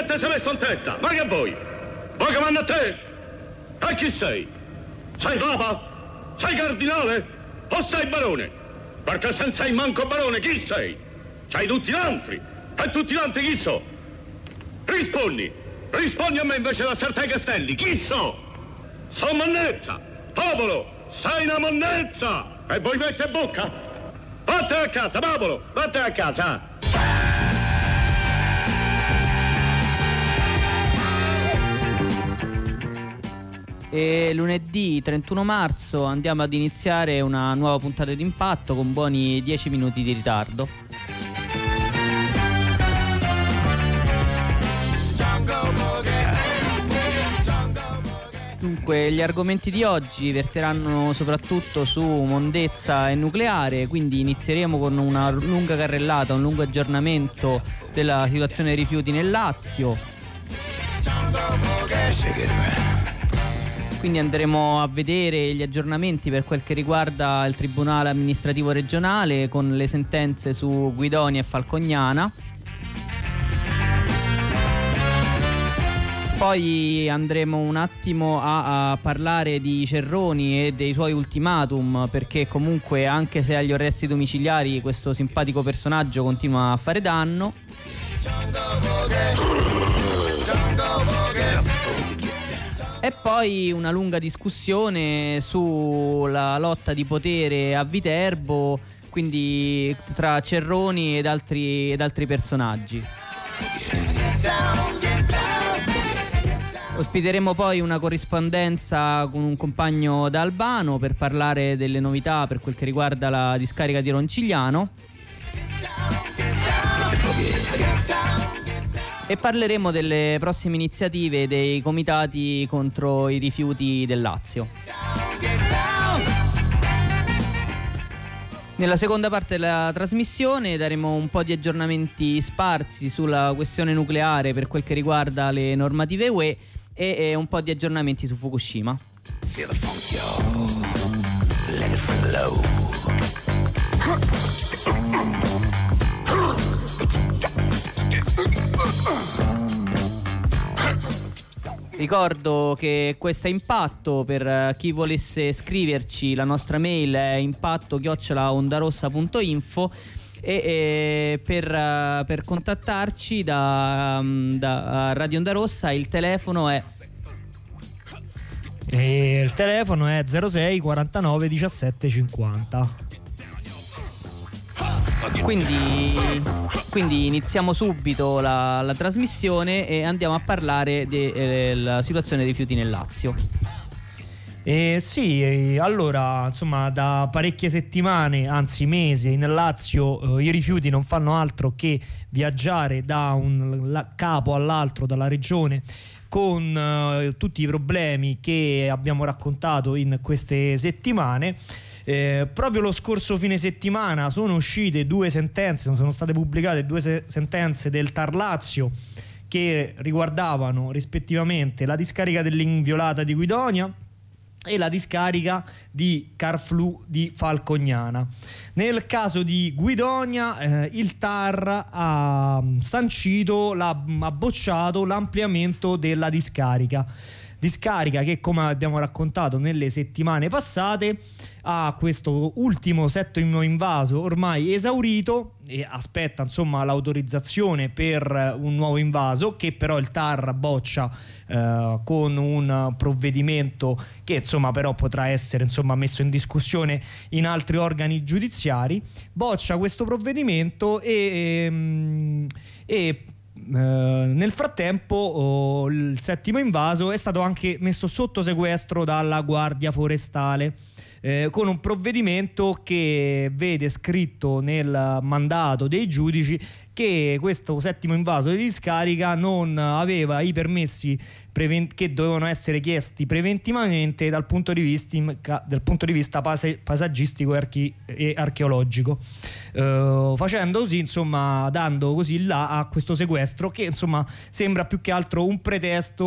te sei messo in testa? Ma che vuoi? Vuoi che manda a te? E chi sei? Sei papa? Sei cardinale? O sei barone? Perché se non sei manco barone, chi sei? Sei tutti gli altri. E tutti gli altri chi so? Rispondi a me invece da Sartè Castelli. Chi so? Sono monnezza. Popolo, sei una monnezza. E voi mette bocca? Vattene a casa, popolo, vattene a casa. E lunedì 31 marzo andiamo ad iniziare una nuova puntata di Impatto con buoni 10 minuti di ritardo. Dunque, gli argomenti di oggi verteranno soprattutto su mondezza e nucleare, quindi inizieremo con una lunga carrellata, un lungo aggiornamento della situazione dei rifiuti nel Lazio. Quindi andremo a vedere gli aggiornamenti per quel che riguarda il Tribunale Amministrativo Regionale con le sentenze su Guidonia e Falcognana. Poi andremo un attimo a parlare di Cerroni e dei suoi ultimatum, perché comunque anche se agli arresti domiciliari questo simpatico personaggio continua a fare danno. E poi una lunga discussione sulla lotta di potere a Viterbo, quindi tra Cerroni ed altri personaggi. Ospiteremo poi una corrispondenza con un compagno da Albano per parlare delle novità per quel che riguarda la discarica di Roncigliano. E parleremo delle prossime iniziative dei comitati contro i rifiuti del Lazio. Nella seconda parte della trasmissione daremo un po' di aggiornamenti sparsi sulla questione nucleare per quel che riguarda le normative UE e un po' di aggiornamenti su Fukushima. Ricordo che questo è Impatto, per chi volesse scriverci la nostra mail è impatto@ondarossa.info e per contattarci da Radio Onda Rossa il telefono è 06 49 17 50. Quindi iniziamo subito la trasmissione e andiamo a parlare della situazione dei rifiuti nel Lazio. Allora, insomma, da parecchie settimane, anzi mesi, nel Lazio i rifiuti non fanno altro che viaggiare da un capo all'altro, dalla regione, con tutti i problemi che abbiamo raccontato in queste settimane. Proprio lo scorso fine settimana sono state pubblicate due sentenze del TAR Lazio che riguardavano rispettivamente la discarica dell'Inviolata di Guidonia e la discarica di Carflu di Falcognana. Nel caso di Guidonia il TAR ha bocciato l'ampliamento della discarica che, come abbiamo raccontato nelle settimane passate, ha questo ultimo settimo invaso ormai esaurito e aspetta insomma l'autorizzazione per un nuovo invaso, che però il TAR boccia con un provvedimento che insomma però potrà essere insomma messo in discussione in altri organi giudiziari. Boccia questo provvedimento e nel frattempo il settimo invaso è stato anche messo sotto sequestro dalla Guardia Forestale, con un provvedimento che vede scritto nel mandato dei giudici che questo settimo invaso di discarica non aveva i permessi che dovevano essere chiesti preventivamente dal punto di vista paesaggistico e archeologico, facendo così, insomma, dando così là a questo sequestro che insomma sembra più che altro un pretesto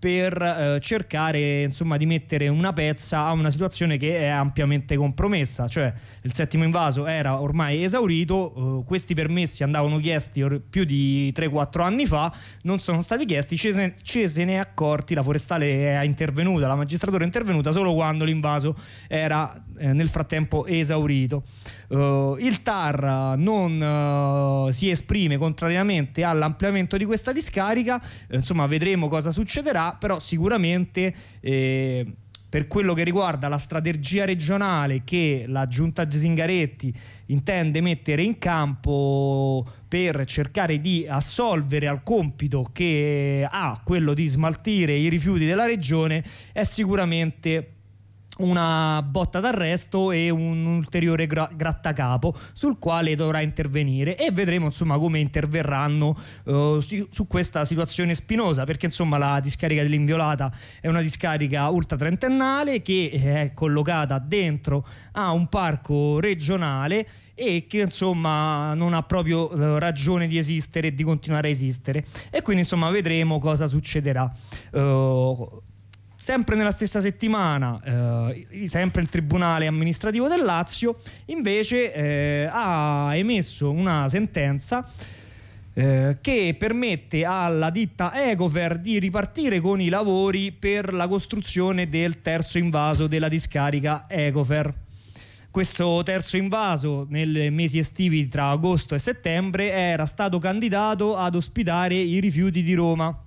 per cercare insomma di mettere una pezza a una situazione che è ampiamente compromessa. Cioè il settimo invaso era ormai esaurito, questi permessi andavano chiesti più di 3-4 anni fa, non sono stati chiesti, ci se ne è accorti, la forestale è intervenuta, la magistratura è intervenuta solo quando l'invaso era nel frattempo esaurito. Il TAR non si esprime contrariamente all'ampliamento di questa discarica, insomma vedremo cosa succederà, però sicuramente per quello che riguarda la strategia regionale che la giunta Zingaretti intende mettere in campo per cercare di assolvere al compito che ha, quello di smaltire i rifiuti della regione, è sicuramente una botta d'arresto e un ulteriore grattacapo sul quale dovrà intervenire, e vedremo insomma come interverranno su questa situazione spinosa, perché insomma la discarica dell'Inviolata è una discarica ultratrentennale che è collocata dentro a un parco regionale e che insomma non ha proprio ragione di esistere e di continuare a esistere, e quindi insomma vedremo cosa succederà. Sempre nella stessa settimana, sempre il Tribunale Amministrativo del Lazio invece ha emesso una sentenza che permette alla ditta Ecofer di ripartire con i lavori per la costruzione del terzo invaso della discarica Ecofer. Questo terzo invaso nei mesi estivi tra agosto e settembre era stato candidato ad ospitare i rifiuti di Roma.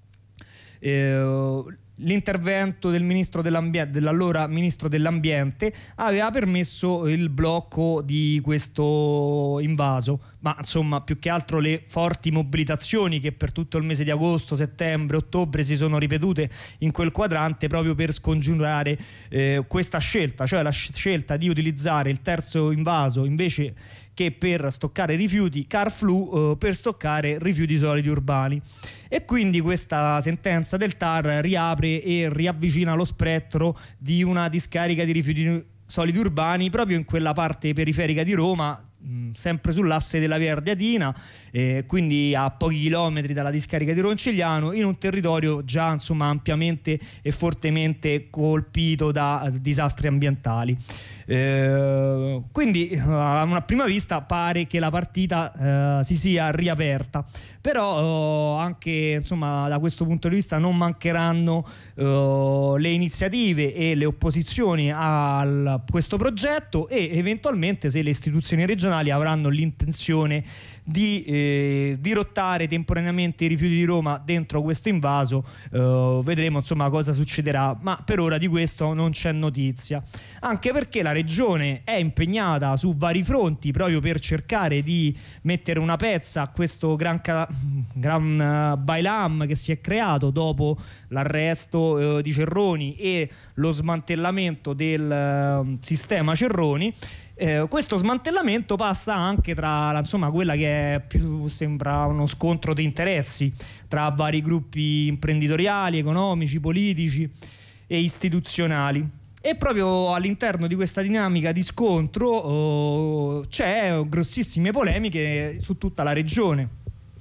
L'intervento dell'allora ministro dell'ambiente aveva permesso il blocco di questo invaso, ma insomma più che altro le forti mobilitazioni che per tutto il mese di agosto, settembre, ottobre si sono ripetute in quel quadrante proprio per scongiurare questa scelta, cioè la scelta di utilizzare il terzo invaso invece che per stoccare rifiuti Carflu per stoccare rifiuti solidi urbani. E quindi questa sentenza del TAR riapre e riavvicina lo spettro di una discarica di rifiuti solidi urbani proprio in quella parte periferica di Roma, sempre sull'asse della Via Ardeatina, quindi a pochi chilometri dalla discarica di Roncigliano, in un territorio già insomma ampiamente e fortemente colpito da disastri ambientali. Quindi a una prima vista pare che la partita si sia riaperta, però anche insomma da questo punto di vista non mancheranno le iniziative e le opposizioni a questo progetto, e eventualmente se le istituzioni regionali avranno l'intenzione di dirottare temporaneamente i rifiuti di Roma dentro questo invaso, vedremo insomma cosa succederà, ma per ora di questo non c'è notizia, anche perché la regione è impegnata su vari fronti proprio per cercare di mettere una pezza a questo gran bailam che si è creato dopo l'arresto di Cerroni e lo smantellamento del sistema Cerroni. Questo smantellamento passa anche tra insomma quella che è più sembra uno scontro di interessi tra vari gruppi imprenditoriali, economici, politici e istituzionali, e proprio all'interno di questa dinamica di scontro c'è grossissime polemiche su tutta la regione.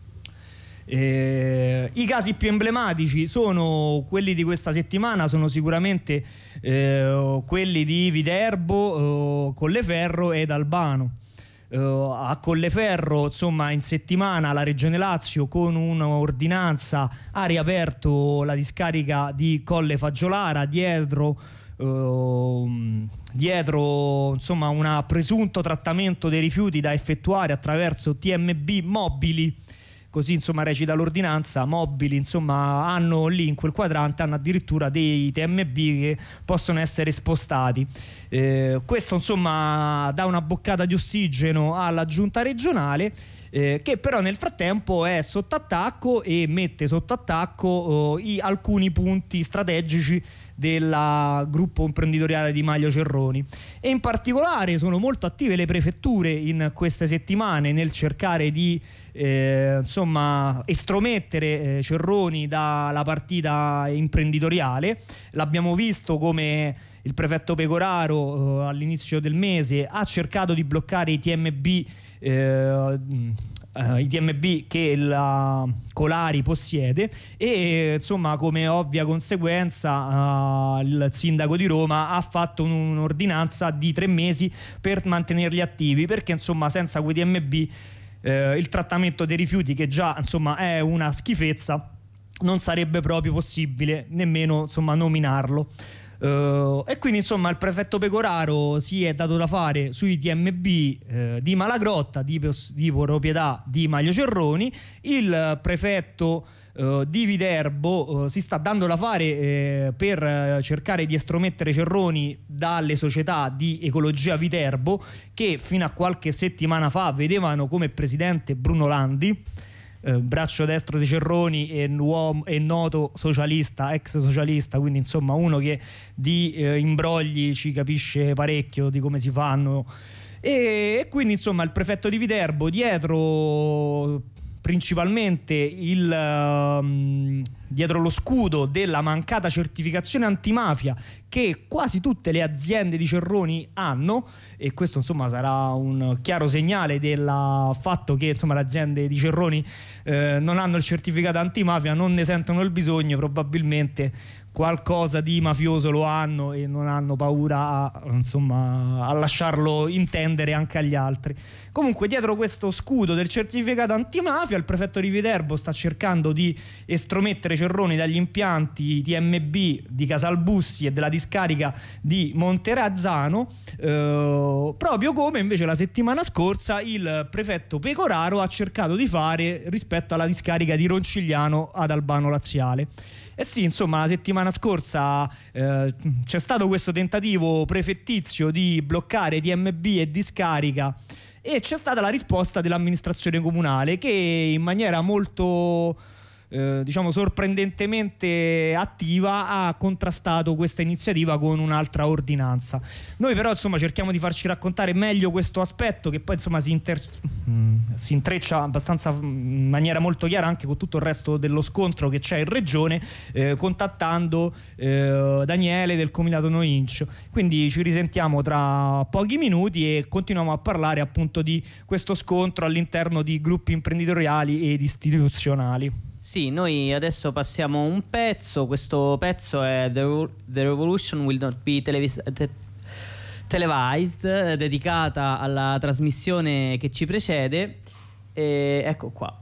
I casi più emblematici sono quelli di questa settimana, sono sicuramente quelli di Viterbo, Colleferro ed Albano. A Colleferro insomma in settimana la Regione Lazio con un'ordinanza ha riaperto la discarica di Colle Fagiolara dietro insomma un presunto trattamento dei rifiuti da effettuare attraverso TMB mobili. Così insomma recita l'ordinanza, mobili insomma hanno lì in quel quadrante hanno addirittura dei TMB che possono essere spostati. Questo insomma dà una boccata di ossigeno alla giunta regionale, che però nel frattempo è sotto attacco e mette sotto attacco alcuni punti strategici del gruppo imprenditoriale di Maglio Cerroni, e in particolare sono molto attive le prefetture in queste settimane nel cercare di insomma estromettere Cerroni dalla partita imprenditoriale. L'abbiamo visto come il prefetto Pecoraro all'inizio del mese ha cercato di bloccare i TMB i TMB che la Colari possiede, e insomma come ovvia conseguenza il sindaco di Roma ha fatto un'ordinanza di 3 mesi per mantenerli attivi, perché insomma senza quei TMB il trattamento dei rifiuti, che già insomma è una schifezza, non sarebbe proprio possibile nemmeno insomma nominarlo. E quindi insomma il prefetto Pecoraro si è dato da fare sui TMB di Malagrotta, di proprietà di Maglio Cerroni. Il prefetto di Viterbo si sta dando da fare per cercare di estromettere Cerroni dalle società di Ecologia Viterbo, che fino a qualche settimana fa vedevano come presidente Bruno Landi, braccio destro di Cerroni e noto socialista, ex socialista, quindi insomma uno che di imbrogli ci capisce parecchio di come si fanno, e quindi insomma il prefetto di Viterbo, dietro principalmente dietro lo scudo della mancata certificazione antimafia che quasi tutte le aziende di Cerroni hanno, e questo insomma sarà un chiaro segnale del fatto che insomma le aziende di Cerroni non hanno il certificato antimafia, non ne sentono il bisogno, probabilmente qualcosa di mafioso lo hanno e non hanno paura a lasciarlo intendere anche agli altri. Comunque dietro questo scudo del certificato antimafia il prefetto di Viterbo sta cercando di estromettere Cerroni dagli impianti TMB di Casalbussi e della discarica di Monterazzano, proprio come invece la settimana scorsa il prefetto Pecoraro ha cercato di fare rispetto alla discarica di Roncigliano ad Albano Laziale. Eh sì, insomma, la settimana scorsa c'è stato questo tentativo prefettizio di bloccare TMB e discarica, e c'è stata la risposta dell'amministrazione comunale, che in maniera molto sorprendentemente attiva ha contrastato questa iniziativa con un'altra ordinanza. Noi però insomma cerchiamo di farci raccontare meglio questo aspetto, che poi insomma si intreccia abbastanza in maniera molto chiara anche con tutto il resto dello scontro che c'è in regione, contattando Daniele del Comitato No Inch. Quindi ci risentiamo tra pochi minuti e continuiamo a parlare appunto di questo scontro all'interno di gruppi imprenditoriali ed istituzionali. Sì, noi adesso passiamo un pezzo. Questo pezzo è The Revolution Will Not Be Televised, dedicata alla trasmissione che ci precede, e ecco qua.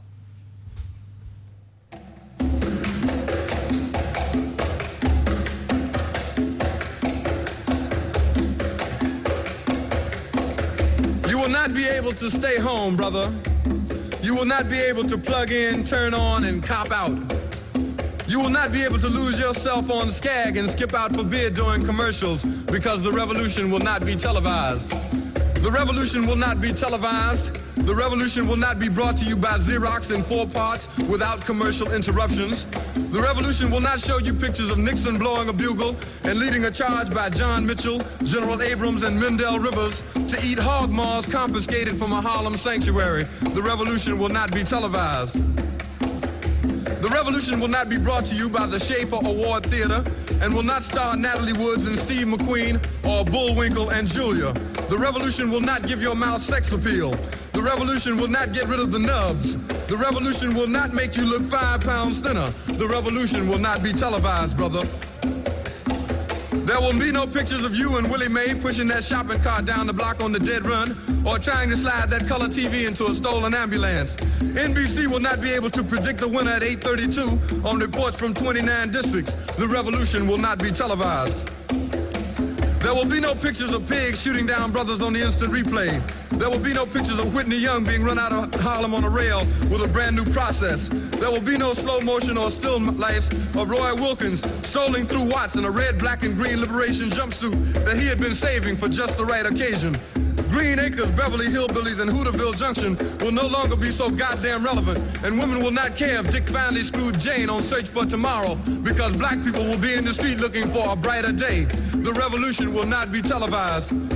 You will not be able to stay home, brother. You will not be able to plug in, turn on, and cop out. You will not be able to lose yourself on Skag and skip out for beer during commercials, because the revolution will not be televised. The revolution will not be televised. The revolution will not be brought to you by Xerox in 4 parts without commercial interruptions. The revolution will not show you pictures of Nixon blowing a bugle and leading a charge by John Mitchell, General Abrams, and Mendel Rivers to eat hog maws confiscated from a Harlem sanctuary. The revolution will not be televised. The revolution will not be brought to you by the Schaefer Award Theater and will not star Natalie Woods and Steve McQueen or Bullwinkle and Julia. The revolution will not give your mouth sex appeal. The revolution will not get rid of the nubs. The revolution will not make you look 5 pounds thinner. The revolution will not be televised, brother. There will be no pictures of you and Willie Mae pushing that shopping cart down the block on the dead run or trying to slide that color TV into a stolen ambulance. NBC will not be able to predict the winner at 8:32 on reports from 29 districts. The revolution will not be televised. There will be no pictures of pigs shooting down brothers on the instant replay. There will be no pictures of Whitney Young being run out of Harlem on a rail with a brand new process. There will be no slow motion or still lifes of Roy Wilkins strolling through Watts in a red, black, and green liberation jumpsuit that he had been saving for just the right occasion. Green Acres, Beverly Hillbillies, and Hooterville Junction will no longer be so goddamn relevant, and women will not care if Dick finally screwed Jane on Search for Tomorrow, because black people will be in the street looking for a brighter day. The revolution will not be televised.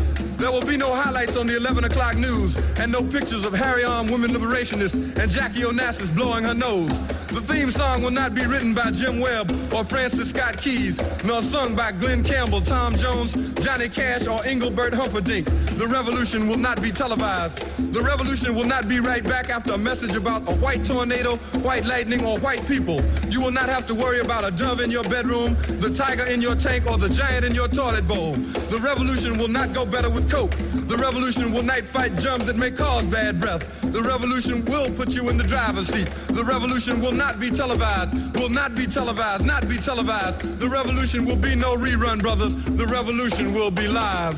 There will be no highlights on the 11 o'clock news and no pictures of Harry-armed women liberationists and Jackie Onassis blowing her nose. The theme song will not be written by Jim Webb or Francis Scott Keys, nor sung by Glenn Campbell, Tom Jones, Johnny Cash, or Engelbert Humperdinck. The revolution will not be televised. The revolution will not be right back after a message about a white tornado, white lightning, or white people. You will not have to worry about a dove in your bedroom, the tiger in your tank, or the giant in your toilet bowl. The revolution will not go better with coke. The revolution will not fight germs that may cause bad breath. The revolution will put you in the driver's seat. The revolution will not be televised, will not be televised, not be televised. The revolution will be no rerun, brothers. The revolution will be live.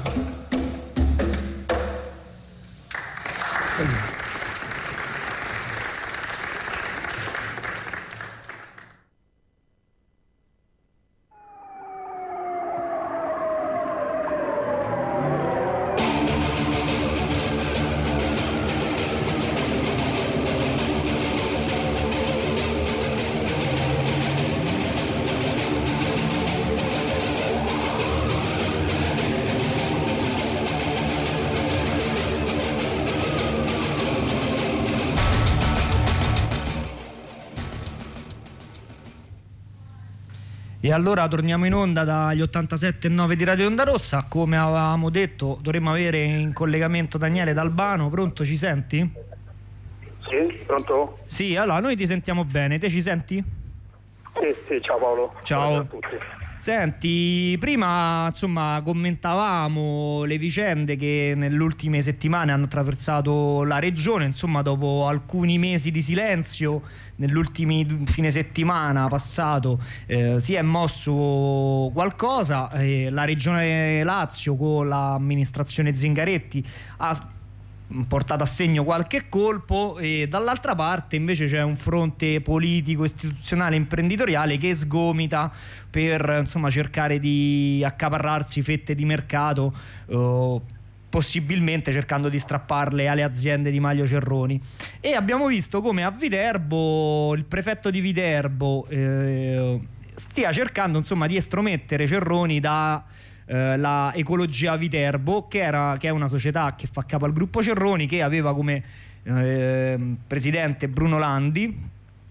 E allora torniamo in onda dagli 87.9 di Radio Onda Rossa. Come avevamo detto, dovremmo avere in collegamento Daniele D'Albano. Pronto, ci senti? Sì, pronto? Sì, allora noi ti sentiamo bene, te ci senti? Sì, ciao Paolo. Ciao. A tutti. Senti, prima insomma commentavamo le vicende che nelle ultime settimane hanno attraversato la regione, insomma dopo alcuni mesi di silenzio, nell'ultimo fine settimana passato si è mosso qualcosa, la regione Lazio con l'amministrazione Zingaretti ha portato a segno qualche colpo e dall'altra parte invece c'è un fronte politico, istituzionale, imprenditoriale che sgomita per insomma cercare di accaparrarsi fette di mercato, possibilmente cercando di strapparle alle aziende di Maglio Cerroni. E abbiamo visto come a Viterbo il prefetto di Viterbo stia cercando insomma di estromettere Cerroni da la Ecologia Viterbo, che è una società che fa capo al gruppo Cerroni, che aveva come presidente Bruno Landi.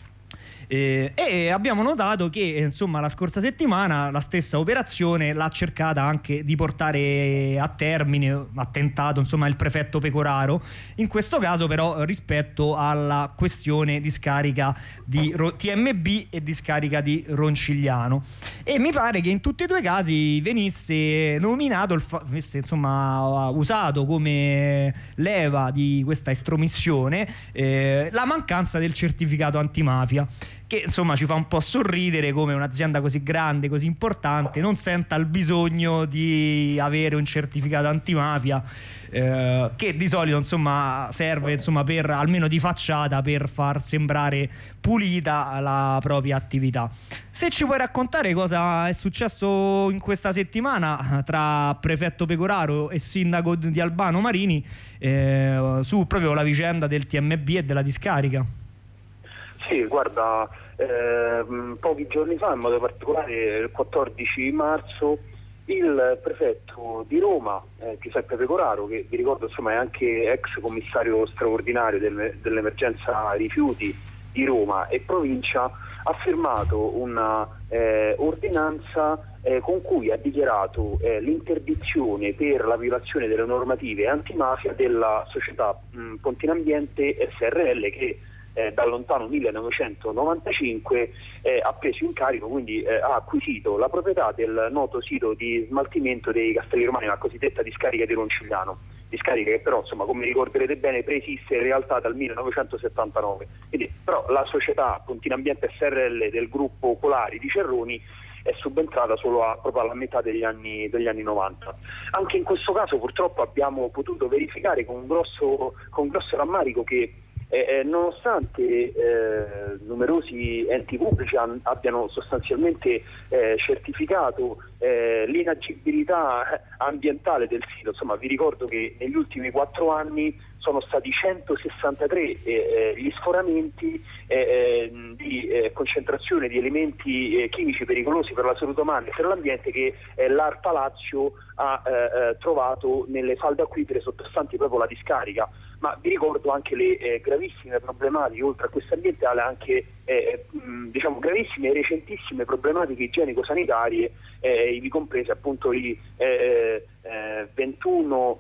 E abbiamo notato che insomma la scorsa settimana la stessa operazione l'ha cercata anche di portare a termine, ha tentato insomma il prefetto Pecoraro, in questo caso però rispetto alla questione discarica di TMB e discarica di Roncigliano. E mi pare che in tutti e due i casi venisse nominato, venisse insomma usato come leva di questa estromissione la mancanza del certificato antimafia, che insomma ci fa un po' sorridere come un'azienda così grande, così importante non senta il bisogno di avere un certificato antimafia, che di solito insomma serve insomma per, almeno di facciata, per far sembrare pulita la propria attività. Se ci puoi raccontare cosa è successo in questa settimana tra prefetto Pecoraro e sindaco di Albano Marini su proprio la vicenda del TMB e della discarica. Sì, guarda, pochi giorni fa, in modo particolare il 14 marzo, il prefetto di Roma, Giuseppe Pecoraro, che vi ricordo insomma è anche ex commissario straordinario dell'emergenza rifiuti di Roma e provincia, ha firmato una ordinanza con cui ha dichiarato l'interdizione per la violazione delle normative antimafia della società Pontinambiente SRL, che dal lontano 1995 ha preso in carico, quindi ha acquisito la proprietà del noto sito di smaltimento dei Castelli Romani, la cosiddetta discarica di Roncigliano, discarica che però insomma, come ricorderete bene, preesiste in realtà dal 1979. Quindi, però la società Pontinambiente SRL del gruppo Polari di Cerroni è subentrata solo proprio alla metà degli anni 90. Anche in questo caso purtroppo abbiamo potuto verificare con grosso rammarico che nonostante numerosi enti pubblici abbiano sostanzialmente certificato l'inagibilità ambientale del sito, insomma vi ricordo che negli ultimi 4 anni sono stati 163 gli sforamenti di concentrazione di elementi chimici pericolosi per la salute umana e per l'ambiente che l'ARPA Lazio ha trovato nelle falde acquifere sottostanti proprio la discarica. Ma vi ricordo anche le gravissime problematiche, oltre a questa ambientale, anche diciamo gravissime e recentissime problematiche igienico-sanitarie, ivi comprese appunto le 21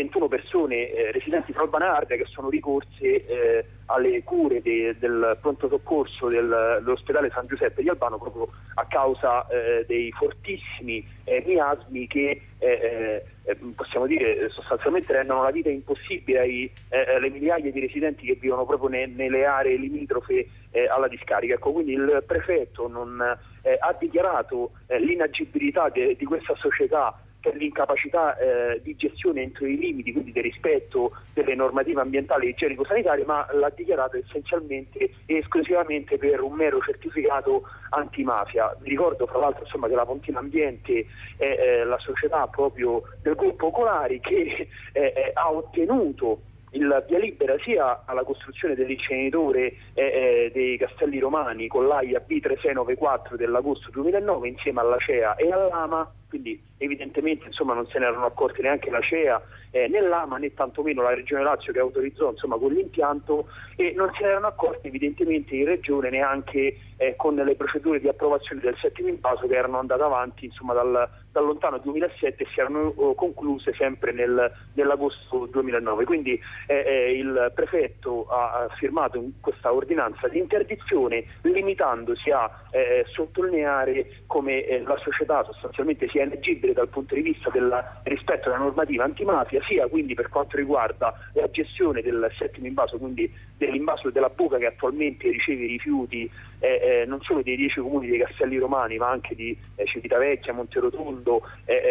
persone residenti fra Albano e Ardea che sono ricorse alle cure del pronto soccorso dell'ospedale San Giuseppe di Albano proprio a causa dei fortissimi miasmi che possiamo dire sostanzialmente rendono la vita impossibile alle migliaia di residenti che vivono proprio nelle aree limitrofe alla discarica. Ecco, quindi il prefetto non ha dichiarato l'inagibilità di questa società per l'incapacità di gestione entro i limiti, quindi del rispetto delle normative ambientali e igienico-sanitarie, ma l'ha dichiarato essenzialmente e esclusivamente per un mero certificato antimafia. Vi ricordo fra l'altro che la Pontina Ambiente è la società proprio del gruppo Colari che ha ottenuto il via libera sia alla costruzione dell'inceneritore dei Castelli Romani con l'AIA B3694 dell'agosto 2009 insieme all'ACEA e all'AMA, quindi evidentemente non se ne erano accorti neanche la CEA né l'AMA né tantomeno la Regione Lazio che autorizzò con l'impianto, e non se ne erano accorti evidentemente in Regione neanche con le procedure di approvazione del settimo invaso che erano andate avanti dal lontano 2007 e si erano concluse sempre nell'agosto 2009. Quindi il prefetto ha firmato questa ordinanza di interdizione limitandosi a sottolineare come la società sostanzialmente sia eleggibile dal punto di vista del rispetto alla normativa antimafia, sia quindi per quanto riguarda la gestione del settimo invaso, quindi dell'invaso della buca che attualmente riceve i rifiuti non solo dei 10 comuni dei Castelli Romani ma anche di Civitavecchia, Monterotondo,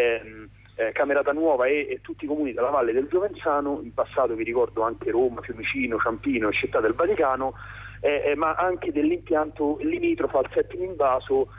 Camerata Nuova e tutti i comuni della Valle del Giovenzano, in passato vi ricordo anche Roma, Fiumicino, Ciampino e Città del Vaticano, ma anche dell'impianto limitrofo al settimo invaso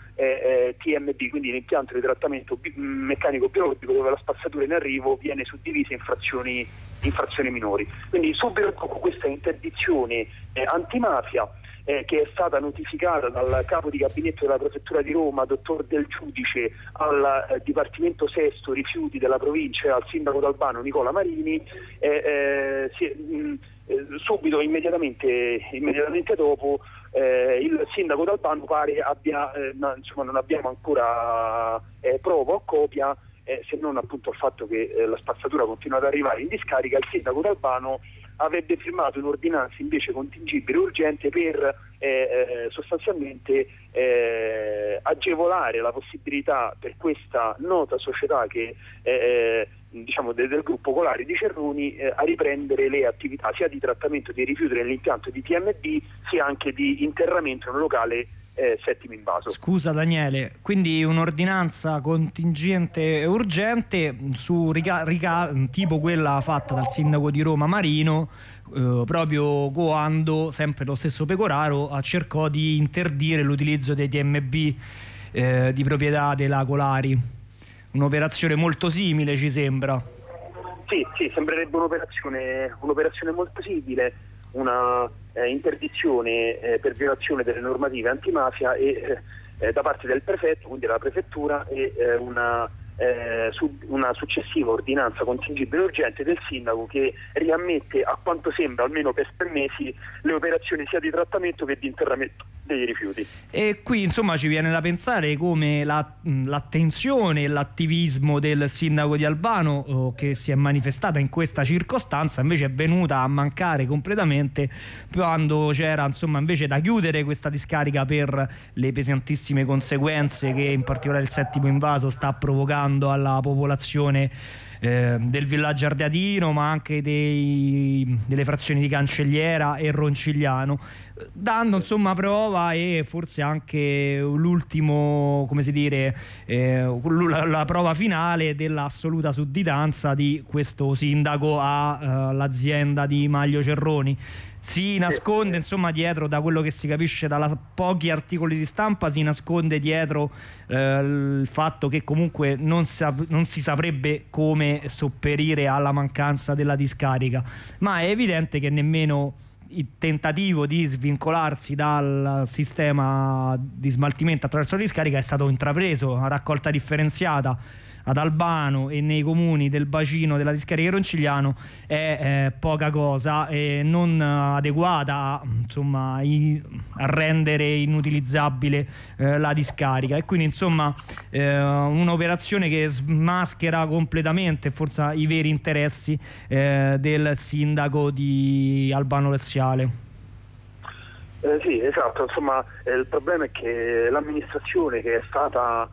TMB, quindi l'impianto di trattamento meccanico biologico dove la spazzatura in arrivo viene suddivisa in frazioni minori. Quindi subito dopo questa interdizione antimafia che è stata notificata dal capo di gabinetto della prefettura di Roma, dottor Del Giudice, al Dipartimento Sesto Rifiuti della provincia e al sindaco d'Albano Nicola Marini, subito, immediatamente dopo, il sindaco d'Albano pare abbia, non abbiamo ancora prova o copia, se non appunto il fatto che la spazzatura continua ad arrivare in discarica. Il sindaco d'Albano avrebbe firmato un'ordinanza invece contingibile urgente per sostanzialmente agevolare la possibilità per questa nota società che del gruppo Colari di Cerroni a riprendere le attività sia di trattamento dei rifiuti nell'impianto di TMB sia anche di interramento in un locale settimo invaso. Scusa Daniele, quindi un'ordinanza contingente e urgente su tipo quella fatta dal sindaco di Roma Marino, proprio quando sempre lo stesso Pecoraro cercò di interdire l'utilizzo dei TMB di proprietà della Colari. Un'operazione molto simile, ci sembra. Sì, sembrerebbe un'operazione molto simile, una interdizione per violazione delle normative antimafia e da parte del prefetto, quindi della prefettura, e una successiva ordinanza contingibile urgente del sindaco che riammette, a quanto sembra, almeno per 3 mesi, le operazioni sia di trattamento che di interramento dei rifiuti. E qui insomma ci viene da pensare come l'attenzione e l'attivismo del sindaco di Albano che si è manifestata in questa circostanza invece è venuta a mancare completamente quando c'era invece da chiudere questa discarica per le pesantissime conseguenze che in particolare il settimo invaso sta provocando alla popolazione del villaggio ardeatino, ma anche delle frazioni di Cancelliera e Roncigliano, dando prova e forse anche l'ultimo, la prova finale dell'assoluta sudditanza di questo sindaco all'azienda di Maglio Cerroni. si nasconde insomma dietro, da quello che si capisce dalla pochi articoli di stampa, si nasconde dietro il fatto che comunque non si saprebbe come sopperire alla mancanza della discarica, ma è evidente che nemmeno il tentativo di svincolarsi dal sistema di smaltimento attraverso la discarica è stato intrapreso. Una raccolta differenziata ad Albano e nei comuni del bacino della discarica Roncigliano è poca cosa e non adeguata insomma, a rendere inutilizzabile la discarica, e quindi insomma un'operazione che smaschera completamente forse i veri interessi del sindaco di Albano Laziale. Sì, esatto, insomma il problema è che l'amministrazione, che è stata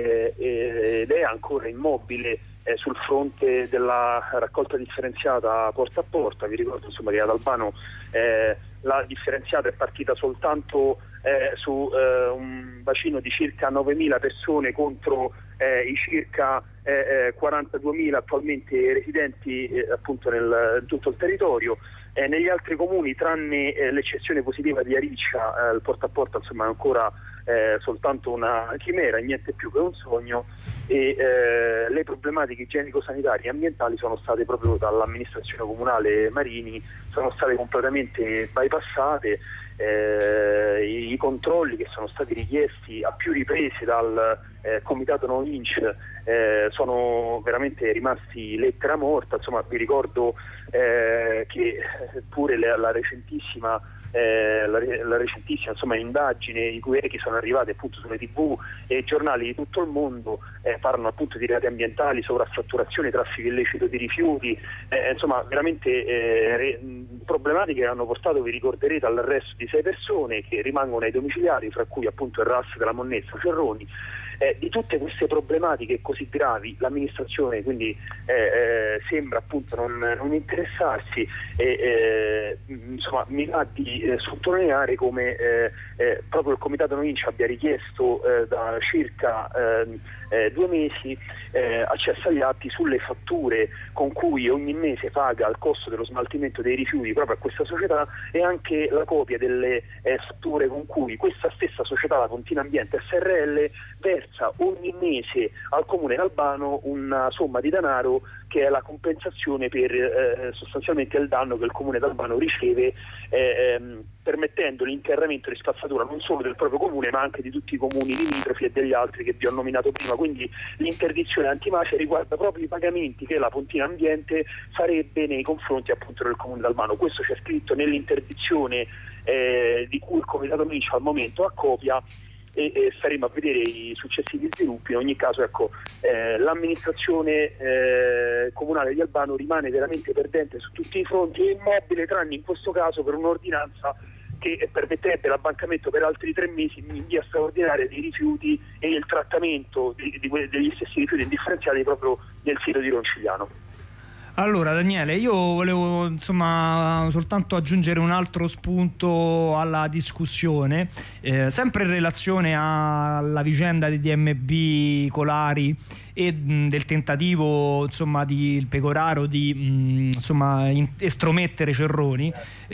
ed è ancora immobile sul fronte della raccolta differenziata porta a porta. Vi ricordo insomma che ad Albano la differenziata è partita soltanto su un bacino di circa 9.000 persone contro i circa 42.000 attualmente residenti appunto in tutto il territorio. Negli altri comuni, tranne l'eccezione positiva di Ariccia, il porta a porta insomma è ancora soltanto una chimera, niente più che un sogno, e le problematiche igienico-sanitarie e ambientali sono state proprio dall'amministrazione comunale Marini, sono state completamente bypassate. I controlli che sono stati richiesti a più riprese dal comitato No Inch sono veramente rimasti lettera morta. Insomma, vi ricordo che pure la recentissima insomma, indagine i cui echi sono arrivati appunto sulle TV e giornali di tutto il mondo parlano appunto di reati ambientali, sovrafatturazione, traffico illecito di rifiuti, insomma veramente problematiche che hanno portato, vi ricorderete, all'arresto di 6 persone che rimangono ai domiciliari, fra cui appunto il RAS della Monnezza Cerroni. Di tutte queste problematiche così gravi l'amministrazione quindi sembra appunto non interessarsi, insomma mi va di sottolineare come proprio il comitato Noinci abbia richiesto da circa 2 mesi accesso agli atti sulle fatture con cui ogni mese paga il costo dello smaltimento dei rifiuti proprio a questa società, e anche la copia delle fatture con cui questa stessa società, la Pontina Ambiente SRL, versa ogni mese al comune d'Albano una somma di denaro che è la compensazione per sostanzialmente il danno che il comune d'Albano riceve, permettendo l'interramento di spazzatura non solo del proprio comune ma anche di tutti i comuni limitrofi e degli altri che vi ho nominato prima. Quindi l'interdizione antimafia riguarda proprio i pagamenti che la Pontina Ambiente farebbe nei confronti appunto del comune d'Albano. Questo c'è scritto nell'interdizione di cui il comitato Minci al momento ha copia, e staremo a vedere i successivi sviluppi. In ogni caso ecco, l'amministrazione comunale di Albano rimane veramente perdente su tutti i fronti, è immobile tranne in questo caso per un'ordinanza che permetterebbe l'abbancamento per altri 3 mesi in via straordinaria dei rifiuti e il trattamento degli stessi rifiuti indifferenziati proprio nel sito di Roncigliano. Allora Daniele, io volevo insomma soltanto aggiungere un altro spunto alla discussione, sempre in relazione alla vicenda di DMB Colari e del tentativo insomma di Pecoraro di insomma estromettere Cerroni.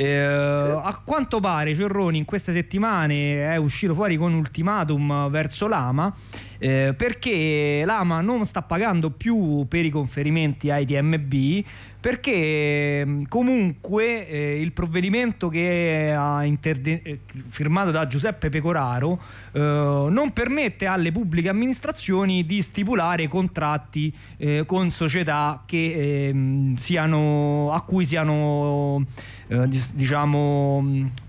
A quanto pare Cerroni in queste settimane è uscito fuori con un ultimatum verso l'AMA, perché l'AMA non sta pagando più per i conferimenti ai DMB, perché comunque il provvedimento che ha firmato da Giuseppe Pecoraro non permette alle pubbliche amministrazioni di stipulare contratti con società che a cui siano diciamo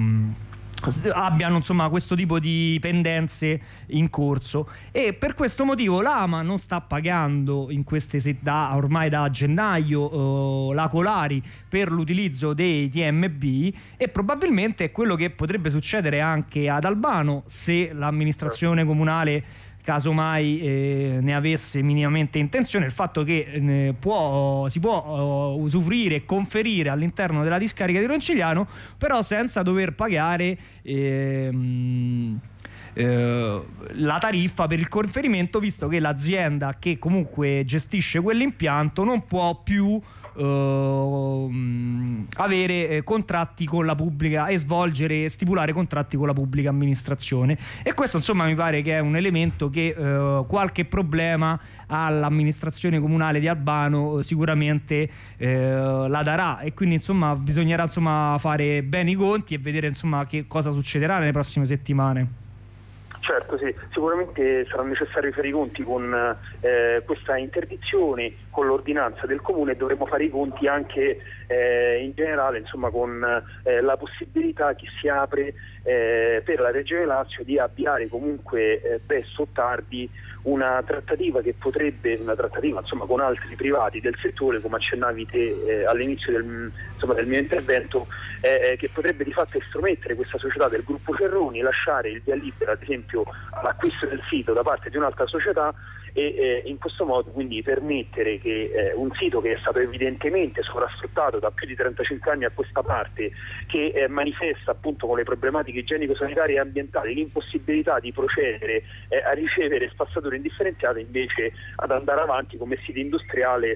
abbiano insomma questo tipo di pendenze in corso, e per questo motivo l'AMA non sta pagando in queste ormai da gennaio la Colari per l'utilizzo dei TMB, e probabilmente è quello che potrebbe succedere anche ad Albano se l'amministrazione comunale casomai ne avesse minimamente intenzione. Il fatto che si può usufruire e conferire all'interno della discarica di Roncigliano, però senza dover pagare la tariffa per il conferimento, visto che l'azienda che comunque gestisce quell'impianto non può più avere contratti con la pubblica e stipulare contratti con la pubblica amministrazione. E questo insomma mi pare che è un elemento che qualche problema all'amministrazione comunale di Albano sicuramente la darà, e quindi insomma bisognerà fare bene i conti e vedere insomma che cosa succederà nelle prossime settimane. Certo, sì, sicuramente sarà necessario fare i conti con questa interdizione, con l'ordinanza del Comune, e dovremo fare i conti anche in generale insomma con la possibilità che si apre per la Regione Lazio di avviare comunque presto o tardi una trattativa insomma con altri privati del settore, come accennavi te all'inizio del mio intervento, che potrebbe di fatto estromettere questa società del gruppo Ferroni, lasciare il via libera ad esempio all'acquisto del sito da parte di un'altra società, e in questo modo quindi permettere che un sito che è stato evidentemente sovrasfruttato da più di 35 anni a questa parte, che manifesta appunto con le problematiche igienico-sanitarie e ambientali l'impossibilità di procedere a ricevere spazzature indifferenziate, invece ad andare avanti come sito industriale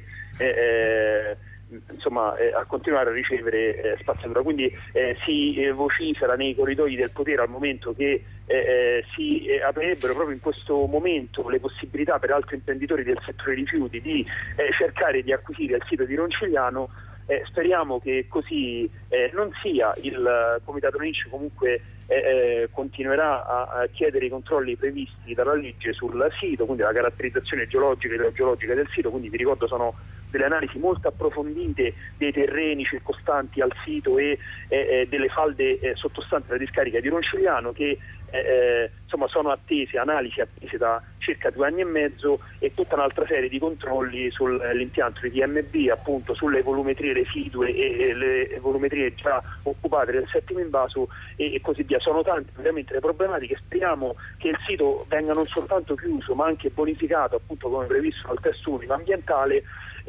a continuare a ricevere spazzatura. Quindi si vocifera nei corridoi del potere al momento che si aprirebbero proprio in questo momento le possibilità per altri imprenditori del settore rifiuti di cercare di acquisire il sito di Roncigliano. Speriamo che così non sia. Il Comitato Ricci comunque continuerà a chiedere i controlli previsti dalla legge sul sito, quindi la caratterizzazione geologica e idrogeologica del sito. Quindi vi ricordo sono delle analisi molto approfondite dei terreni circostanti al sito e delle falde sottostanti la discarica di Roncigliano, che sono analisi attese da circa 2 anni e mezzo, e tutta un'altra serie di controlli sull'impianto di TMB, appunto sulle volumetrie residue e le volumetrie già occupate del settimo invaso e così via. Sono tante ovviamente le problematiche. Speriamo che il sito venga non soltanto chiuso ma anche bonificato, appunto come previsto dal testo unico ambientale,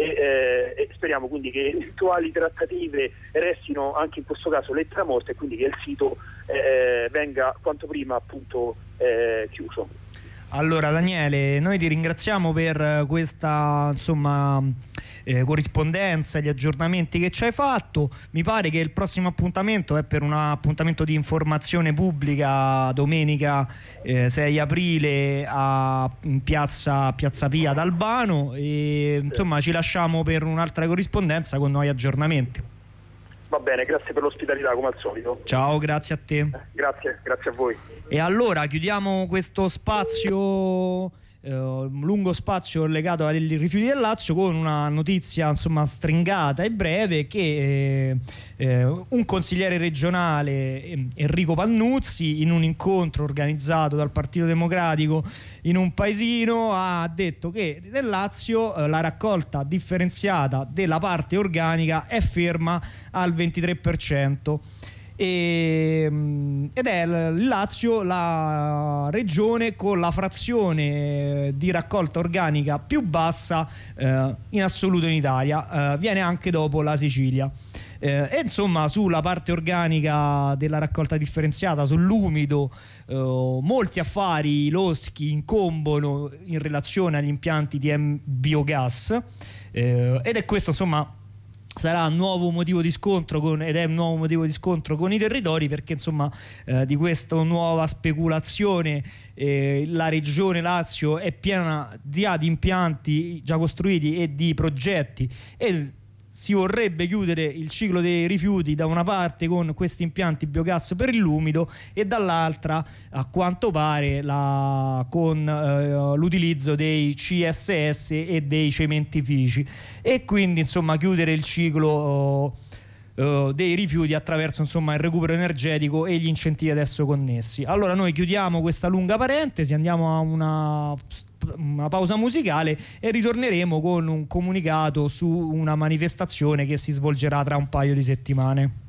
e speriamo quindi che eventuali trattative restino anche in questo caso lettera morta, e quindi che il sito venga quanto prima appunto chiuso. Allora Daniele, noi ti ringraziamo per questa corrispondenza e gli aggiornamenti che ci hai fatto. Mi pare che il prossimo appuntamento è per un appuntamento di informazione pubblica domenica 6 aprile in piazza Pia ad Albano, e insomma ci lasciamo per un'altra corrispondenza con nuovi aggiornamenti. Va bene, grazie per l'ospitalità come al solito. Ciao, grazie a te. Grazie a voi. E allora chiudiamo questo spazio, lungo spazio legato ai rifiuti del Lazio, con una notizia stringata e breve, che un consigliere regionale, Enrico Pannuzzi, in un incontro organizzato dal Partito Democratico in un paesino, ha detto che nel Lazio la raccolta differenziata della parte organica è ferma al 23%. Ed è il Lazio la regione con la frazione di raccolta organica più bassa in assoluto in Italia, viene anche dopo la Sicilia. E insomma sulla parte organica della raccolta differenziata, sull'umido, molti affari loschi incombono in relazione agli impianti di biogas, ed è questo sarà un nuovo motivo di scontro con i territori, perché di questa nuova speculazione la regione Lazio è piena di impianti già costruiti e di progetti, e si vorrebbe chiudere il ciclo dei rifiuti da una parte con questi impianti biogas per l'umido, e dall'altra a quanto pare con l'utilizzo dei CSS e dei cementifici, e quindi chiudere il ciclo dei rifiuti attraverso il recupero energetico e gli incentivi adesso connessi. Allora noi chiudiamo questa lunga parentesi, andiamo a una pausa musicale e ritorneremo con un comunicato su una manifestazione che si svolgerà tra un paio di settimane.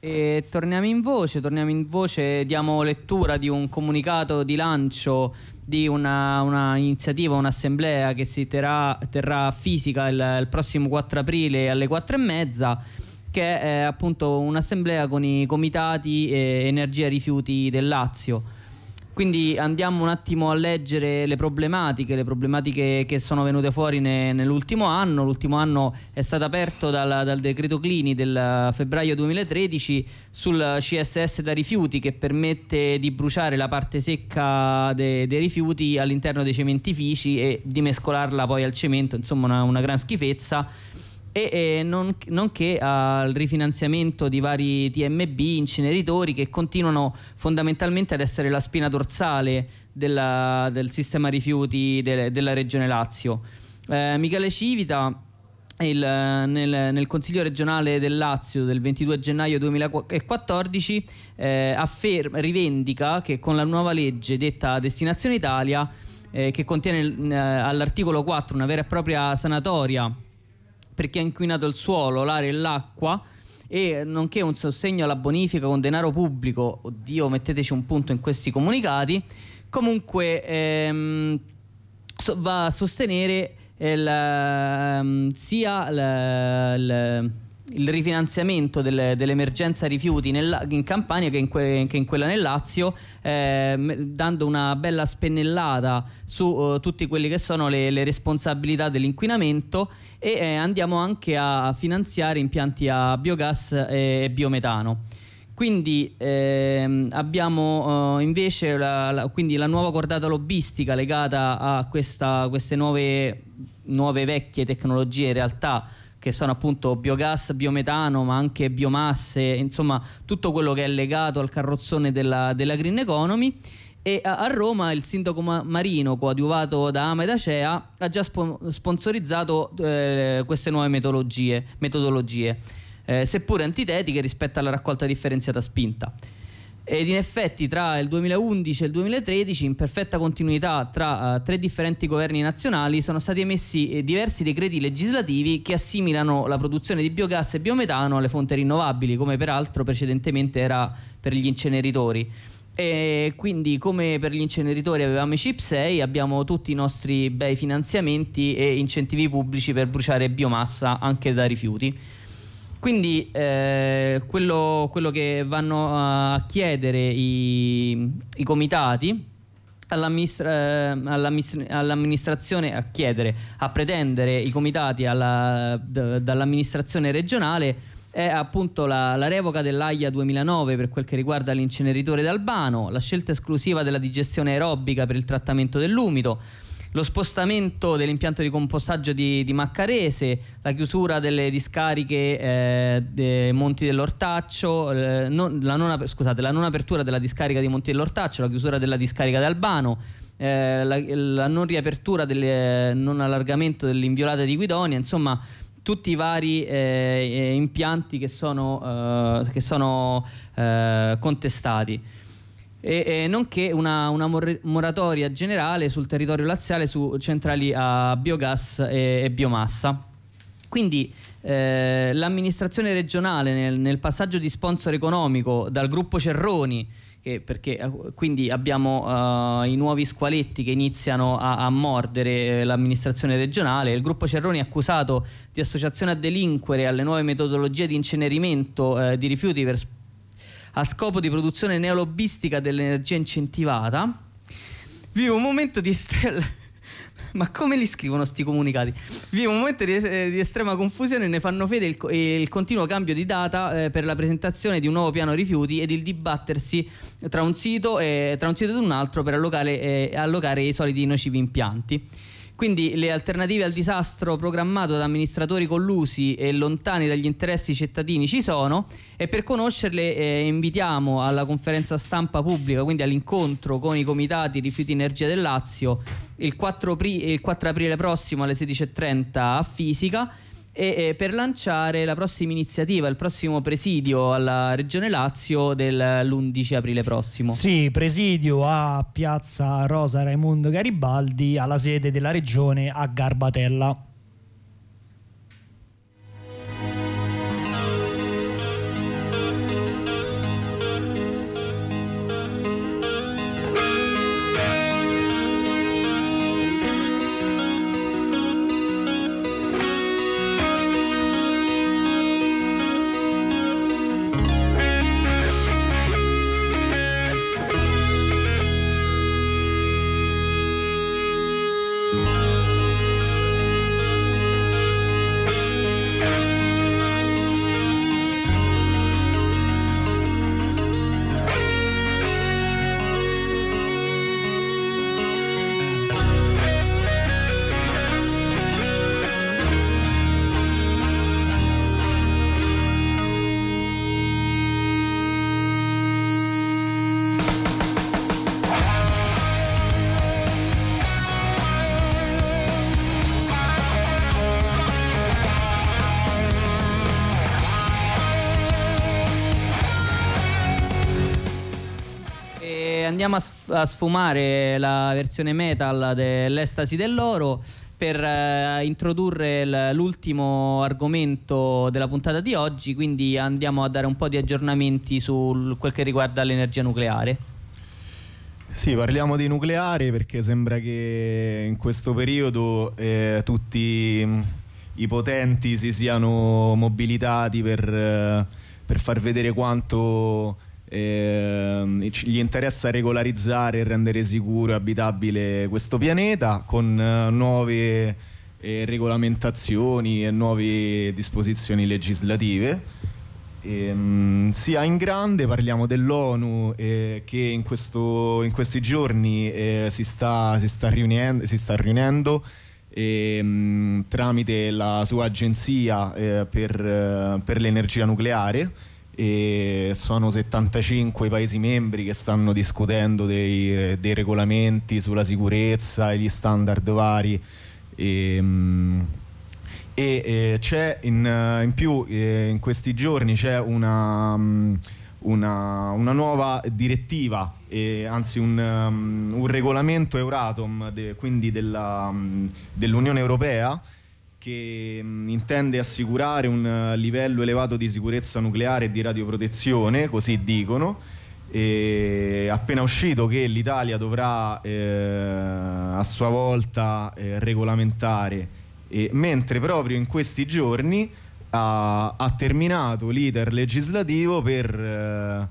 E torniamo in voce, diamo lettura di un comunicato di lancio di una iniziativa, un'assemblea che si terrà fisica il prossimo 4 aprile alle 4:30, che è appunto un'assemblea con i comitati Energia Rifiuti del Lazio. Quindi andiamo un attimo a leggere le problematiche che sono venute fuori nell'ultimo anno. L'ultimo anno è stato aperto dal decreto Clini del febbraio 2013 sul CSS da rifiuti, che permette di bruciare la parte secca dei rifiuti all'interno dei cementifici e di mescolarla poi al cemento, insomma una gran schifezza. Nonché al rifinanziamento di vari TMB, inceneritori, che continuano fondamentalmente ad essere la spina dorsale del sistema rifiuti della regione Lazio. Michele Civita nel Consiglio regionale del Lazio del 22 gennaio 2014 rivendica che con la nuova legge detta Destinazione Italia, che contiene all'articolo 4 una vera e propria sanatoria per chi ha inquinato il suolo, l'aria e l'acqua, e nonché un sostegno alla bonifica con denaro pubblico. Oddio, metteteci un punto in questi comunicati. Comunque va a sostenere sia il rifinanziamento dell'emergenza rifiuti in Campania che in quella nel Lazio, dando una bella spennellata su tutte quelle che sono le responsabilità dell'inquinamento, e andiamo anche a finanziare impianti a biogas e biometano. Quindi abbiamo invece quindi la nuova cordata lobbistica legata a queste nuove vecchie tecnologie, in realtà, che sono appunto biogas, biometano, ma anche biomasse, insomma tutto quello che è legato al carrozzone della green economy. E a Roma il sindaco Marino, coadiuvato da AMA e da CEA, ha già sponsorizzato queste nuove metodologie, seppure antitetiche rispetto alla raccolta differenziata spinta. Ed in effetti tra il 2011 e il 2013, in perfetta continuità tra 3 differenti governi nazionali, sono stati emessi diversi decreti legislativi che assimilano la produzione di biogas e biometano alle fonti rinnovabili, come peraltro precedentemente era per gli inceneritori. E quindi, come per gli inceneritori avevamo i CIP6, abbiamo tutti i nostri bei finanziamenti e incentivi pubblici per bruciare biomassa anche da rifiuti. Quindi quello che vanno a chiedere i comitati all'amministrazione, a pretendere i comitati dall'amministrazione regionale, è appunto la revoca dell'AIA 2009 per quel che riguarda l'inceneritore d'Albano, la scelta esclusiva della digestione aerobica per il trattamento dell'umido, lo spostamento dell'impianto di compostaggio di Maccarese, la chiusura delle discariche dei Monti dell'Ortaccio, la non apertura della discarica di Monti dell'Ortaccio, la chiusura della discarica d'Albano, la non riapertura non allargamento dell'Inviolata di Guidonia, insomma tutti i vari impianti che sono contestati. Nonché una moratoria generale sul territorio laziale su centrali a biogas e biomassa. Quindi l'amministrazione regionale nel passaggio di sponsor economico dal gruppo Cerroni, quindi abbiamo i nuovi squaletti che iniziano a mordere l'amministrazione regionale. Il gruppo Cerroni è accusato di associazione a delinquere alle nuove metodologie di incenerimento di rifiuti a scopo di produzione neolobbistica dell'energia incentivata. Vive un momento di ma come li scrivono sti comunicati? Vive un momento di estrema confusione e ne fanno fede il continuo cambio di data per la presentazione di un nuovo piano rifiuti ed il dibattersi tra un sito ed un altro per allocare i soliti nocivi impianti. Quindi le alternative al disastro programmato da amministratori collusi e lontani dagli interessi cittadini ci sono, e per conoscerle invitiamo alla conferenza stampa pubblica, quindi all'incontro con i comitati rifiuti energia del Lazio, il 4 aprile prossimo alle 16:30 a Fisica, e per lanciare la prossima iniziativa, il prossimo presidio alla Regione Lazio dell'11 aprile prossimo. Sì, presidio a Piazza Rosa Raimondo Garibaldi, alla sede della Regione a Garbatella. andiamo a sfumare la versione metal dell'Estasi dell'oro per introdurre l'ultimo argomento della puntata di oggi, quindi andiamo a dare un po' di aggiornamenti su quel che riguarda l'energia nucleare. Sì, parliamo di nucleare perché sembra che in questo periodo tutti i potenti si siano mobilitati per far vedere quanto gli interessa regolarizzare e rendere sicuro e abitabile questo pianeta con nuove regolamentazioni e nuove disposizioni legislative. Sia in grande, parliamo dell'ONU che in questi giorni si sta riunendo tramite la sua agenzia per l'energia nucleare. E sono 75 i paesi membri che stanno discutendo dei regolamenti sulla sicurezza e gli standard vari, e c'è in più in questi giorni c'è una nuova direttiva, anzi un regolamento Euratom quindi dell'Unione Europea, che intende assicurare un livello elevato di sicurezza nucleare e di radioprotezione, così dicono. Appena uscito che l'Italia dovrà a sua volta regolamentare, mentre proprio in questi giorni ha terminato l'iter legislativo per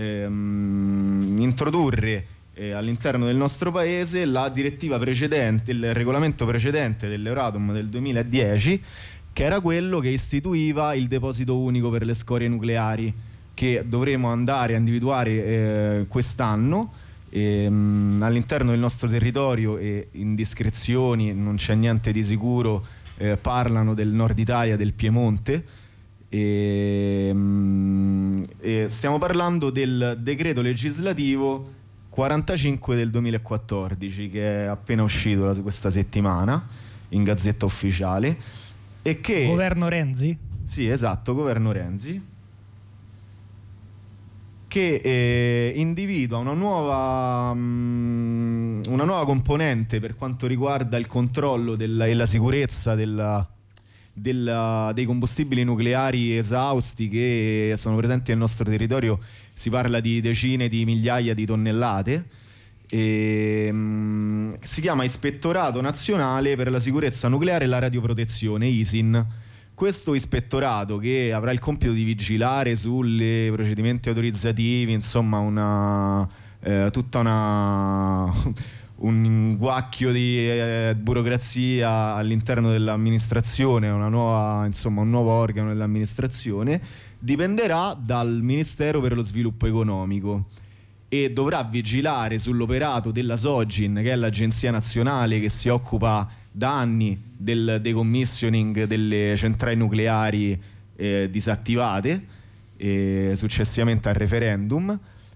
introdurre all'interno del nostro paese la direttiva precedente, il regolamento precedente dell'Euratom del 2010, che era quello che istituiva il deposito unico per le scorie nucleari, che dovremo andare a individuare quest'anno all'interno del nostro territorio. E indiscrezioni, non c'è niente di sicuro, parlano del nord Italia, del Piemonte. Stiamo parlando del decreto legislativo 45 del 2014, che è appena uscito questa settimana in Gazzetta Ufficiale, e che Governo Renzi? Sì, esatto, governo Renzi, che individua una nuova componente per quanto riguarda il controllo e la sicurezza dei combustibili nucleari esausti che sono presenti nel nostro territorio. Si parla di decine di migliaia di tonnellate. Si chiama Ispettorato Nazionale per la Sicurezza Nucleare e la Radioprotezione, ISIN. Questo ispettorato, che avrà il compito di vigilare sui procedimenti autorizzativi, insomma un guacchio di burocrazia all'interno dell'amministrazione, un nuovo organo dell'amministrazione, dipenderà dal Ministero per lo Sviluppo Economico e dovrà vigilare sull'operato della Sogin, che è l'agenzia nazionale che si occupa da anni del decommissioning delle centrali nucleari disattivate successivamente al referendum.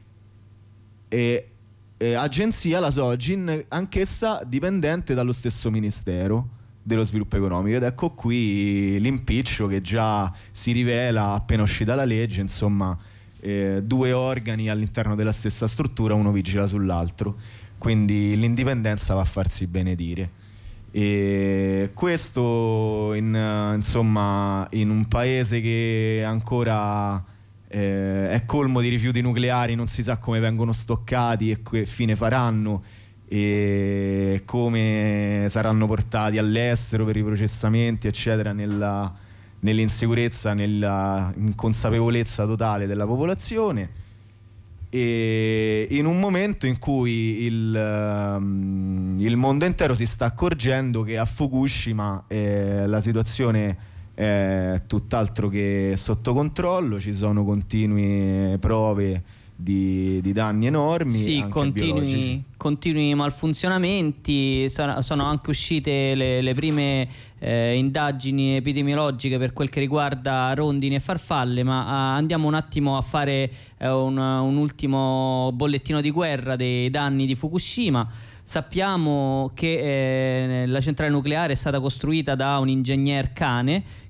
Agenzia, la Sogin, anch'essa dipendente dallo stesso Ministero dello Sviluppo Economico. Ed ecco qui l'impiccio che già si rivela appena uscita la legge. Insomma, due organi all'interno della stessa struttura, uno vigila sull'altro, quindi l'indipendenza va a farsi benedire. E questo in un paese che ancora è colmo di rifiuti nucleari, non si sa come vengono stoccati e che fine faranno e come saranno portati all'estero per i processamenti, eccetera, nell'insicurezza, nella inconsapevolezza totale della popolazione. E in un momento in cui il mondo intero si sta accorgendo che a Fukushima la situazione è tutt'altro che sotto controllo, ci sono continue prove di danni enormi, sì, anche continui malfunzionamenti. Sono anche uscite le prime indagini epidemiologiche per quel che riguarda rondini e farfalle, ma andiamo un attimo a fare un ultimo bollettino di guerra dei danni di Fukushima. Sappiamo che la centrale nucleare è stata costruita da un ingegner cane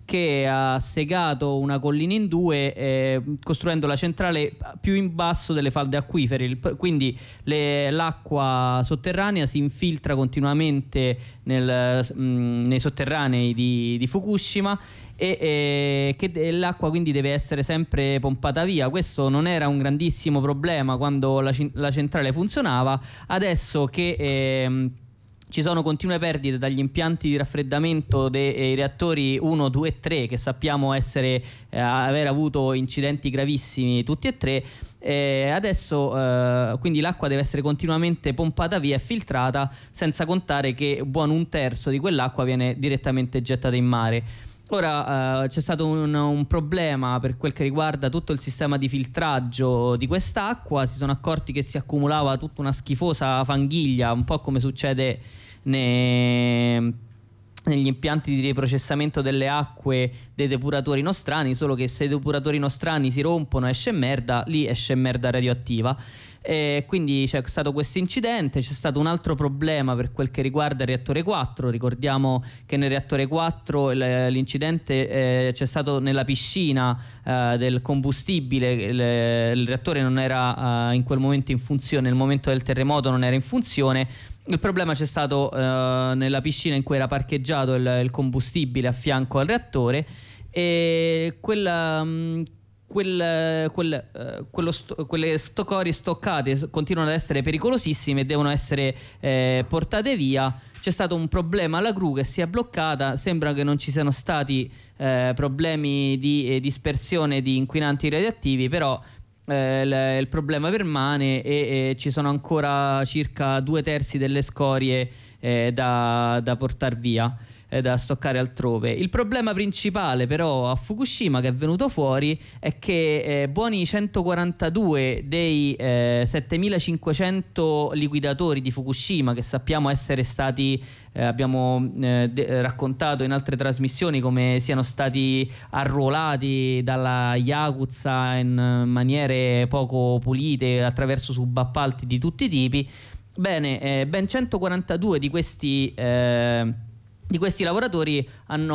che ha segato una collina in due, costruendo la centrale più in basso delle falde acquifere. Quindi l'acqua sotterranea si infiltra continuamente nei sotterranei di Fukushima, e che l'acqua quindi deve essere sempre pompata via. Questo non era un grandissimo problema quando la centrale funzionava. Adesso che ci sono continue perdite dagli impianti di raffreddamento dei reattori 1, 2 e 3, che sappiamo aver avuto incidenti gravissimi tutti e tre. Adesso quindi l'acqua deve essere continuamente pompata via e filtrata, senza contare che buon un terzo di quell'acqua viene direttamente gettata in mare. Ora c'è stato un problema per quel che riguarda tutto il sistema di filtraggio di quest'acqua. Si sono accorti che si accumulava tutta una schifosa fanghiglia, un po' come succede negli impianti di riprocessamento delle acque dei depuratori nostrani, solo che se i depuratori nostrani si rompono, esce merda, lì esce merda radioattiva. Quindi c'è stato questo incidente. C'è stato un altro problema per quel che riguarda il reattore 4. Ricordiamo che nel reattore 4 l'incidente c'è stato nella piscina del combustibile. Il reattore non era in quel momento in funzione, nel momento del terremoto non era in funzione. Il problema c'è stato nella piscina in cui era parcheggiato il combustibile a fianco al reattore, e quelle scorie stoccate continuano ad essere pericolosissime e devono essere portate via. C'è stato un problema alla gru che si è bloccata. Sembra che non ci siano stati problemi di dispersione di inquinanti radioattivi, però il problema permane e ci sono ancora circa 2/3 delle scorie da portare via, da stoccare altrove. Il problema principale però a Fukushima che è venuto fuori è che buoni 142 dei 7500 liquidatori di Fukushima, che sappiamo essere stati, abbiamo raccontato in altre trasmissioni come siano stati arruolati dalla Yakuza in maniere poco pulite attraverso subappalti di tutti i tipi. Bene, ben 142 di questi lavoratori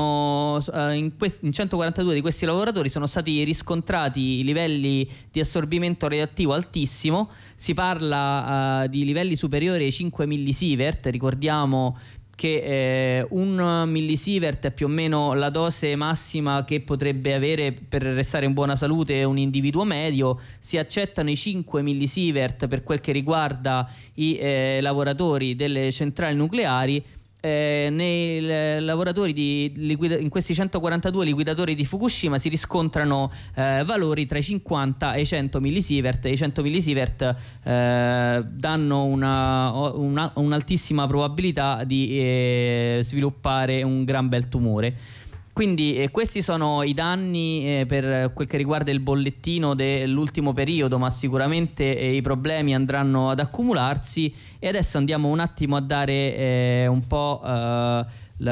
in 142 di questi lavoratori sono stati riscontrati livelli di assorbimento radioattivo altissimo. Si parla di livelli superiori ai 5 millisievert. Ricordiamo che 1 millisievert è più o meno la dose massima che potrebbe avere per restare in buona salute un individuo medio. Si accettano i 5 millisievert per quel che riguarda i lavoratori delle centrali nucleari. Nei lavoratori in questi 142 liquidatori di Fukushima si riscontrano valori tra i 50 e i 100 millisievert. I 100 millisievert danno un'altissima probabilità di sviluppare un gran bel tumore. Quindi questi sono i danni per quel che riguarda il bollettino dell'ultimo periodo, ma sicuramente i problemi andranno ad accumularsi. E adesso andiamo un attimo a dare un po' a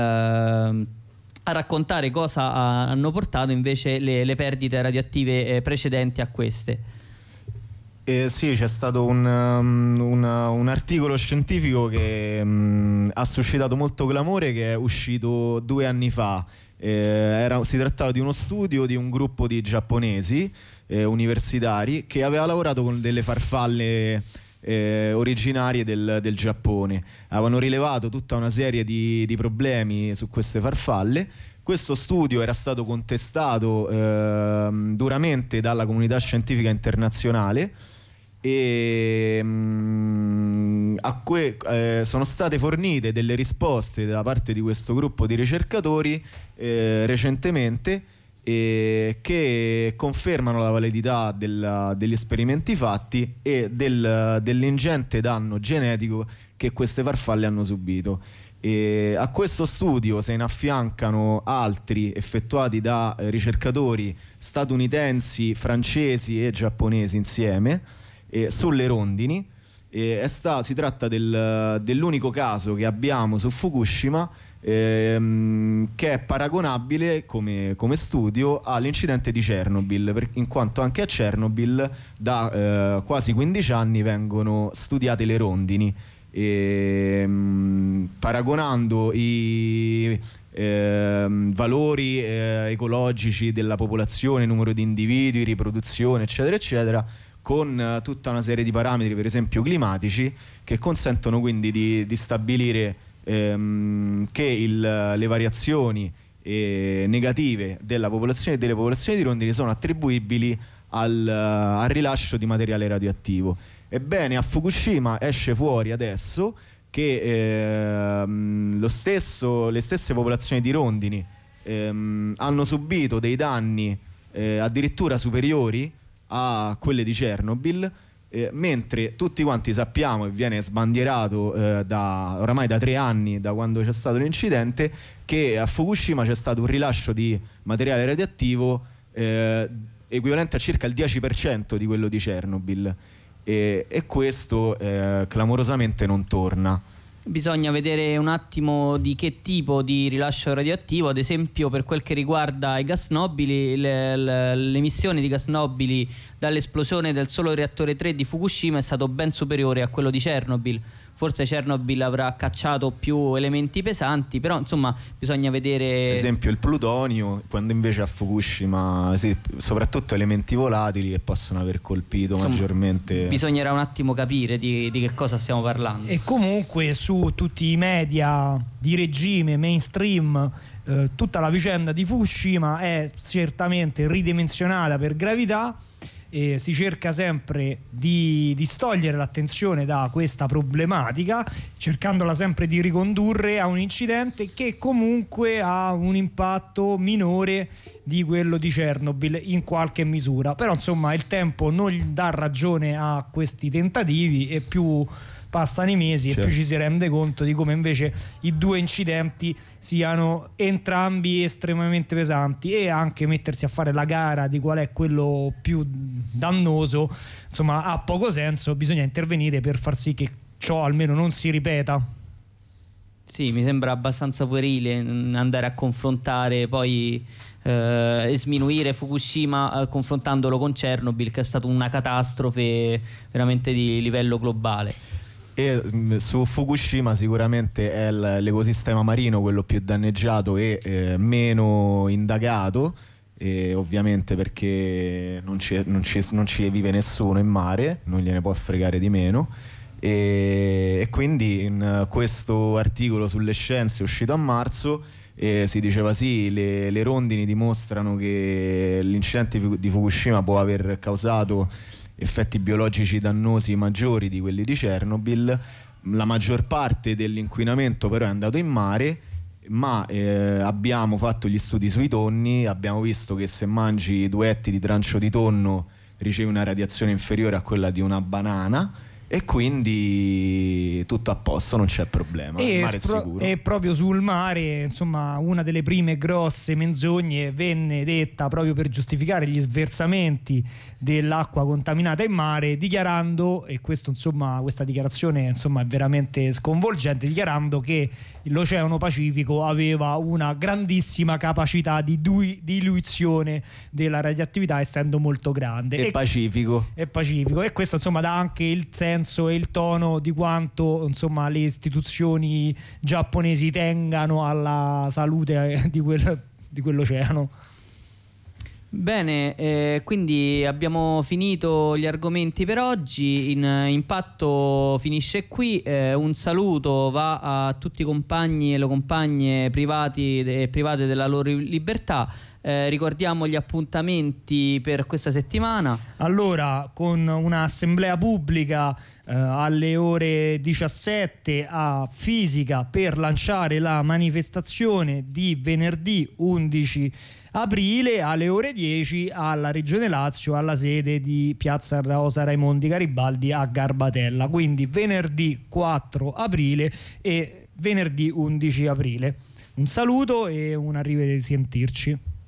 raccontare cosa hanno portato invece le perdite radioattive precedenti a queste. Sì, c'è stato un articolo scientifico che ha suscitato molto clamore, che è uscito 2 anni fa. Si trattava di uno studio di un gruppo di giapponesi universitari che aveva lavorato con delle farfalle originarie del Giappone. Avevano rilevato tutta una serie di problemi su queste farfalle. Questo studio era stato contestato duramente dalla comunità scientifica internazionale e sono state fornite delle risposte da parte di questo gruppo di ricercatori recentemente, che confermano la validità degli esperimenti fatti e dell'ingente danno genetico che queste farfalle hanno subito. E a questo studio se ne affiancano altri effettuati da ricercatori statunitensi, francesi e giapponesi insieme sulle rondini. Si tratta dell'unico caso che abbiamo su Fukushima che è paragonabile come studio all'incidente di Chernobyl, in quanto anche a Chernobyl da quasi 15 anni vengono studiate le rondini. Paragonando valori ecologici della popolazione, numero di individui, riproduzione, eccetera eccetera, con tutta una serie di parametri, per esempio climatici, che consentono quindi di stabilire che le variazioni negative delle popolazioni di rondini sono attribuibili al rilascio di materiale radioattivo. Ebbene, a Fukushima esce fuori adesso che le stesse popolazioni di rondini hanno subito dei danni addirittura superiori a quelle di Chernobyl, mentre tutti quanti sappiamo, e viene sbandierato oramai da 3 anni, da quando c'è stato l'incidente, che a Fukushima c'è stato un rilascio di materiale radioattivo equivalente a circa il 10% di quello di Chernobyl, e questo clamorosamente non torna. Bisogna vedere un attimo di che tipo di rilascio radioattivo. Ad esempio, per quel che riguarda i gas nobili, l'emissione di gas nobili dall'esplosione del solo reattore 3 di Fukushima è stato ben superiore a quello di Chernobyl. Forse Chernobyl avrà cacciato più elementi pesanti, però insomma bisogna vedere. Ad esempio il plutonio, quando invece a Fukushima soprattutto elementi volatili che possono aver colpito maggiormente. Bisognerà un attimo capire di che cosa stiamo parlando. E comunque su tutti i media di regime mainstream tutta la vicenda di Fukushima è certamente ridimensionata per gravità, e si cerca sempre di distogliere l'attenzione da questa problematica, cercandola sempre di ricondurre a un incidente che comunque ha un impatto minore di quello di Chernobyl in qualche misura. Però insomma il tempo non dà ragione a questi tentativi, e più passano i mesi e più ci si rende conto di come invece i due incidenti siano entrambi estremamente pesanti, e anche mettersi a fare la gara di qual è quello più dannoso insomma ha poco senso. Bisogna intervenire per far sì che ciò almeno non si ripeta. Sì, mi sembra abbastanza puerile andare a confrontare poi e sminuire Fukushima confrontandolo con Chernobyl, che è stata una catastrofe veramente di livello globale. E su Fukushima sicuramente è l'ecosistema marino quello più danneggiato e meno indagato, ovviamente perché non ci vive nessuno in mare, non gliene può fregare di meno, e quindi in questo articolo sulle scienze uscito a marzo si diceva sì, le rondini dimostrano che l'incidente di Fukushima può aver causato effetti biologici dannosi maggiori di quelli di Chernobyl. La maggior parte dell'inquinamento però è andato in mare, ma abbiamo fatto gli studi sui tonni, abbiamo visto che se mangi 2 etti di trancio di tonno ricevi una radiazione inferiore a quella di una banana, e quindi tutto a posto, non c'è problema, il mare è sicuro. E proprio sul mare, insomma, una delle prime grosse menzogne venne detta proprio per giustificare gli sversamenti dell'acqua contaminata in mare, dichiarando, e questo insomma, questa dichiarazione insomma è veramente sconvolgente, dichiarando che l'Oceano Pacifico aveva una grandissima capacità di diluizione della radioattività, essendo molto grande e pacifico, e questo insomma dà anche il senso e il tono di quanto insomma le istituzioni giapponesi tengano alla salute di quell'oceano. Bene, quindi abbiamo finito gli argomenti per oggi. Impatto finisce qui. Un saluto va a tutti i compagni e le compagne privati e private della loro libertà. Ricordiamo gli appuntamenti per questa settimana. Allora, con un'assemblea pubblica alle ore 17 a Fisica per lanciare la manifestazione di venerdì 11 aprile alle ore 10 alla Regione Lazio, alla sede di Piazza Rosa Raimondi Garibaldi a Garbatella. Quindi venerdì 4 aprile e venerdì 11 aprile. Un saluto e un arrivederci.